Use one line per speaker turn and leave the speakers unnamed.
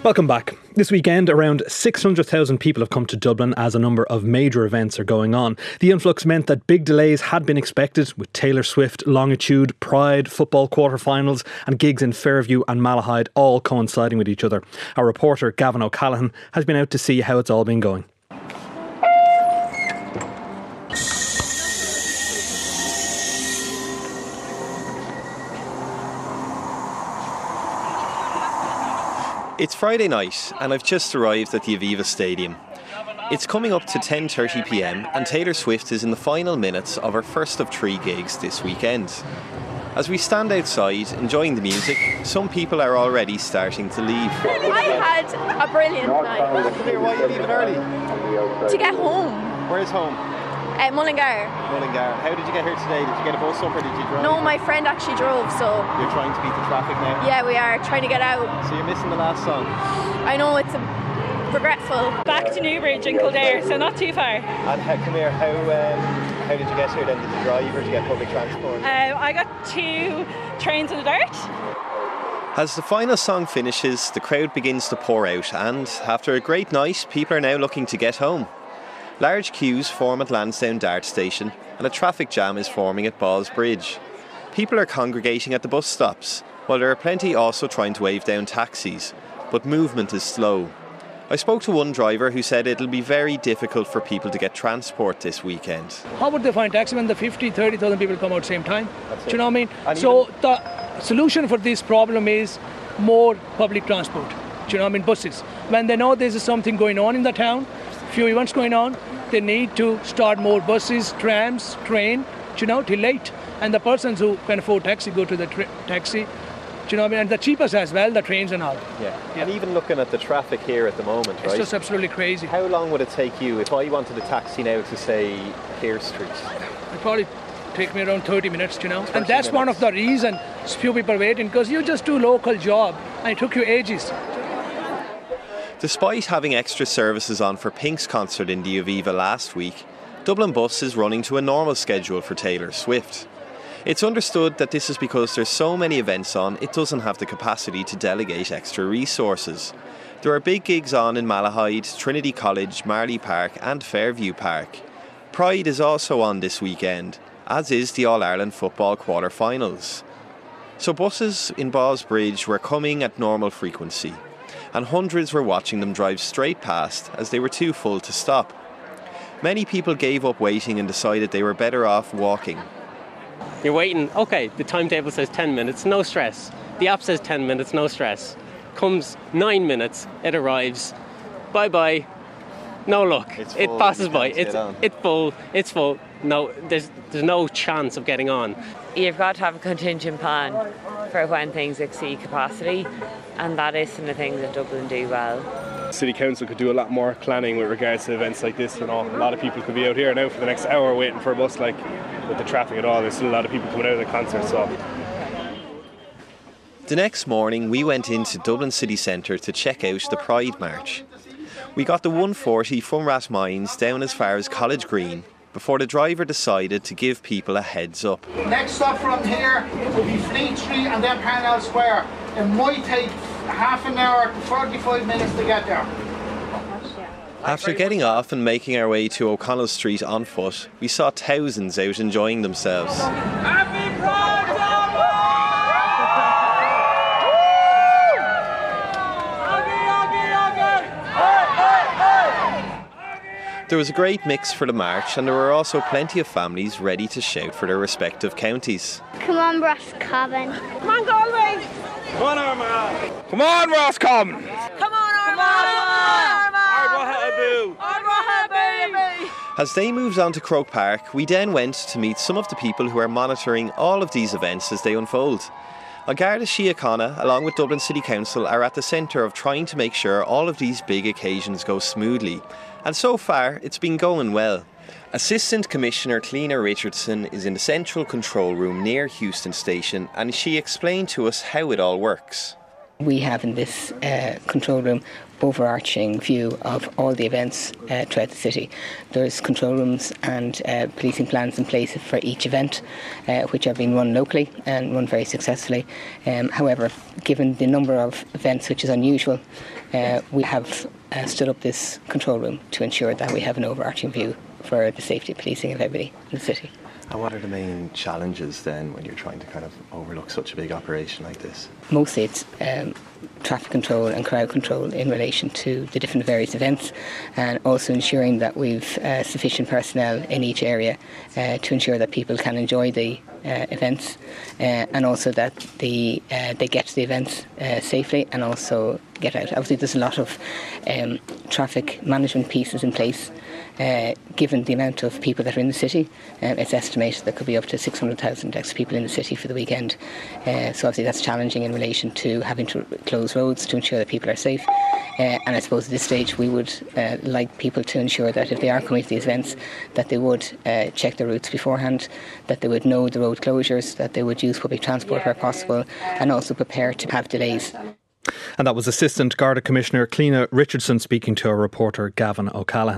Welcome back. This weekend, around 600,000 people have come to Dublin as a number of major events are going on. The influx meant that big delays had been expected, with Taylor Swift, Longitude, Pride, football quarter-finals and gigs in Fairview and Malahide all coinciding with each other. Our reporter Gavin O'Callaghan has been out to see how it's all been going.
It's Friday night and I've just arrived at the Aviva Stadium. It's coming up to 10:30pm and Taylor Swift is in the final minutes of her first of 3 gigs this weekend. As we stand outside enjoying the music, some people are already starting to leave.
I had a brilliant night.
Why are you leaving early?
To get home.
Where's home?
Mullingar.
Mullingar. How did you get here today? Did you get a bus up or did you drive?
No, my friend actually drove, so...
You're trying to beat the traffic now?
Yeah, we are, trying to get out.
So you're missing the last song?
I know, it's regretful.
Back to Newbridge and Kildare, so not too far.
And come here, how did you get here then? Did you drive or did you get public transport?
I got 2 trains in the dirt.
As the final song finishes, the crowd begins to pour out and, after a great night, people are now looking to get home. Large queues form at Lansdowne Dart Station and a traffic jam is forming at Balls Bridge. People are congregating at the bus stops, while there are plenty also trying to wave down taxis, but movement is slow. I spoke to one driver who said it'll be very difficult for people to get transport this weekend.
How would they find taxi when the 30,000 people come out at the same time? Do you know what I mean? So the solution for this problem is more public transport. Do you know what I mean? Buses. When they know there's something going on in the town, few events going on, they need to start more buses, trams, train, till late. And the persons who can afford taxi go to the taxi. Do you know what I mean? And the cheapest as well, the trains and all.
Yeah. And even looking at the traffic here at the moment,
it's just absolutely crazy.
How long would it take you if I wanted a taxi now to say Keir Street?
It'd probably take me around 30 minutes, And that's one of the reasons few people are waiting, because you just do local job and it took you ages.
Despite having extra services on for Pink's concert in the Aviva last week, Dublin Bus is running to a normal schedule for Taylor Swift. It's understood that this is because there's so many events on, it doesn't have the capacity to delegate extra resources. There are big gigs on in Malahide, Trinity College, Marley Park and Fairview Park. Pride is also on this weekend, as is the All-Ireland football quarter-finals. So buses in Balls Bridge were coming at normal frequency, and hundreds were watching them drive straight past as they were too full to stop. Many people gave up waiting and decided they were better off walking.
You're waiting, okay, the timetable says 10 minutes, no stress. The app says 10 minutes, no stress. Comes 9 minutes, it arrives, bye-bye, no luck. It passes by, it's full, no, there's no chance of getting on.
You've got to have a contingent plan for when things exceed capacity, and that is some of the things that Dublin do well.
City Council could do a lot more planning with regards to events like this. A lot of people could be out here now for the next hour waiting for a bus, with the traffic and all. There's still a lot of people coming out of the concert, so.
The next morning we went into Dublin City Centre to check out the Pride March. We got the 140 from Rathmines down as far as College Green before the driver decided to give people a heads up.
Next stop from here will be Fleet Street and then Parnell Square. It might take half an hour to 45 minutes to get there.
After getting off and making our way to O'Connell Street on foot, we saw thousands out enjoying themselves.
Happy Pride!
There was a great mix for the march and there were also plenty of families ready to shout for their respective counties.
Come on, Roscommon.
Come on, Galway.
Come on, Armagh. Come on, Roscommon.
Come on, Armagh.
As they moved on to Croke Park, we then went to meet some of the people who are monitoring all of these events as they unfold. An Garda Síochána, along with Dublin City Council, are at the centre of trying to make sure all of these big occasions go smoothly. And so far, it's been going well. Assistant Commissioner Cleena Richardson is in the central control room near Heuston Station and she explained to us how it all works.
We have in this control room overarching view of all the events throughout the city. There's control rooms and policing plans in place for each event, which are being run locally and run very successfully. However, given the number of events, which is unusual, we have stood up this control room to ensure that we have an overarching view for the safety and policing of everybody in the city.
And what are the main challenges then when you're trying to kind of overlook such a big operation like this?
Mostly it's traffic control and crowd control in relation to the different various events, and also ensuring that we've sufficient personnel in each area to ensure that people can enjoy the events, and also that they get to the events safely and also get out. Obviously there's a lot of traffic management pieces in place. Given the amount of people that are in the city, it's estimated there could be up to 600,000 extra people in the city for the weekend. So obviously that's challenging in relation to having to close roads to ensure that people are safe. And I suppose at this stage we would like people to ensure that if they are coming to these events, that they would check their routes beforehand, that they would know the road closures, that they would use public transport where possible, and also prepare to have delays.
And that was Assistant Garda Commissioner Cliona Richardson speaking to our reporter Gavin O'Callaghan.